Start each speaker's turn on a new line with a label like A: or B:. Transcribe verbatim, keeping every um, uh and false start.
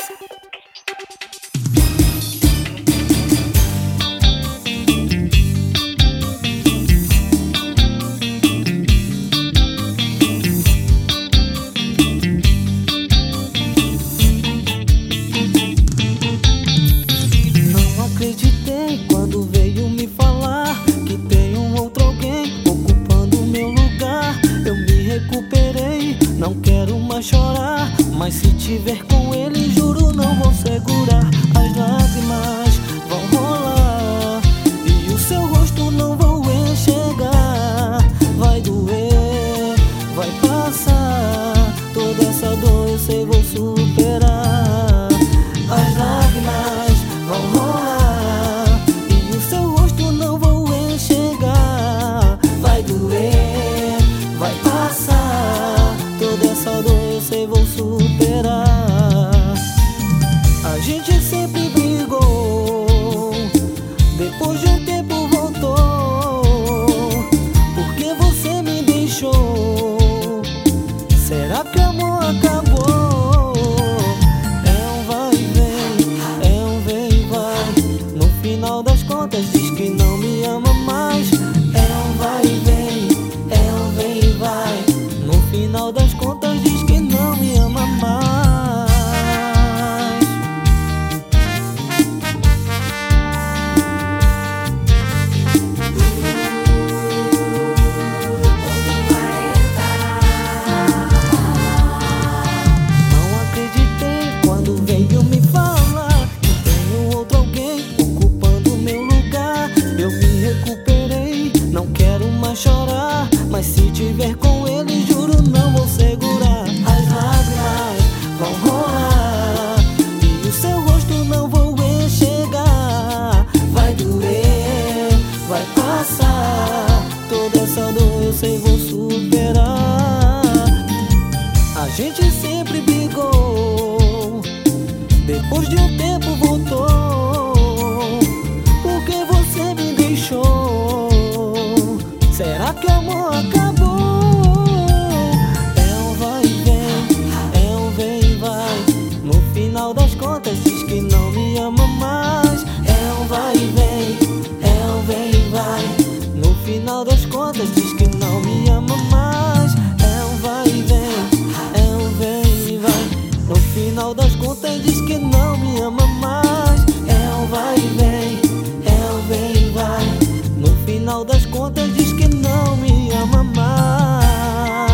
A: Não quero mais chorar, mas se tiver com ele, juro não vou segurar. As lágrimas vão rolar e o seu rosto não vou enxergar. Vai doer, vai passar, toda essa dor eu sei vou superar. As lágrimas vão rolar e o seu rosto não vou enxergar. Vai doer, vai passar, toda essa dor eu sei vou superar. A gente sempre brigou, depois de um tempo voltou. Porque você me deixou? Será que o amor acabou? É um vai e vem, é um vem e vai. No final das contas diz que não me ama mais. É um vai e vem, é um vem e vai. No final das contas diz que não me ama mais. Não acreditei quando veio me falar que tenho outro alguém ocupando meu lugar. Eu me recuperei, não quero mais chorar, mas se tiver com ele, juro não vou segurar. As lágrimas vão rolar e o seu rosto não vou enxergar. Vai doer, vai passar, toda essa dor eu sei vou superar. A gente sempre brigou, depois de um tempo voltou. Porque você me deixou? Será que o amor acabou? É um vai e vem, é um vem e vai. No final das contas diz que não me ama mais. É um vai e vem, é um vem e vai. No final das contas diz que não me ama mais. É um vai e vem, é um vem e vai. No final das contas diz que não me ama mais. É um vai e vem, é um vem e vai. No final das contas diz que não me ama mais.